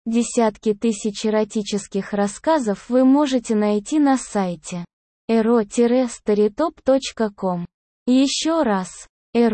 Десятки тысяч эротических рассказов вы можете найти на сайте ero-storytop.com. Еще раз,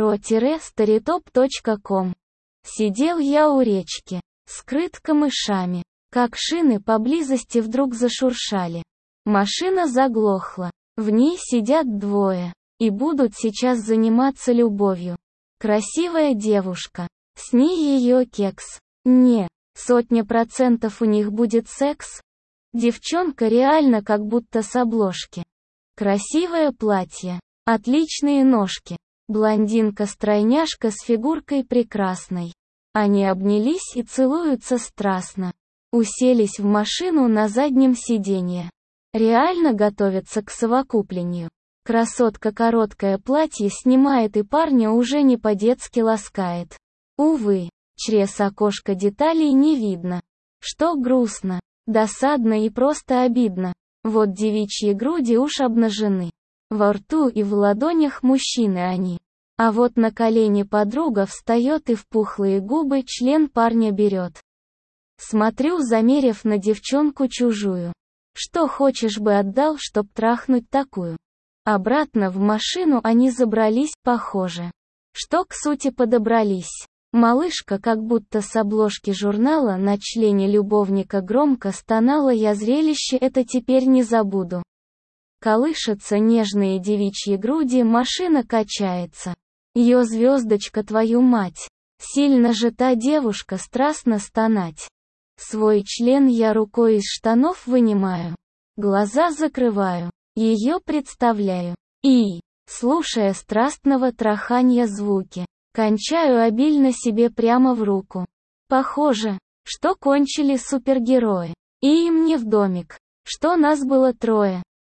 ero-storytop.com. Сидел я у речки, скрыт камышами, как шины поблизости вдруг зашуршали. Машина заглохла, в ней сидят двое, и будут сейчас заниматься любовью. Красивая девушка, с ней ее кекс. Не, 100% у них будет секс. Девчонка реально как будто с обложки. Красивое платье, отличные ножки. Блондинка-стройняшка с фигуркой прекрасной. Они обнялись и целуются страстно. Уселись в машину на заднем сиденье. Реально готовятся к совокуплению. Красотка короткое платье снимает и парня уже не по-детски ласкает. Увы, через окошко деталей не видно. Что грустно, досадно и просто обидно. Вот девичьи груди уж обнажены. Во рту и в ладонях мужчины они. А вот на колени подруга встает и в пухлые губы член парня берет. Смотрю, замерев на девчонку чужую. Что хочешь бы отдал, чтоб трахнуть такую. Обратно в машину они забрались, похоже. Что к сути подобрались. Малышка как будто с обложки журнала на члене любовника громко стонала: я зрелище это теперь не забуду. Колышутся нежные девичьи груди, машина качается. Ее звездочка, твою мать. Сильно же та девушка страстно стонать. Свой член я рукой из штанов вынимаю. Глаза закрываю. Ее представляю. И, слушая страстного траханья звуки, кончаю обильно себе прямо в руку. Похоже, что кончили супергерои. И им не в домик, что нас было трое.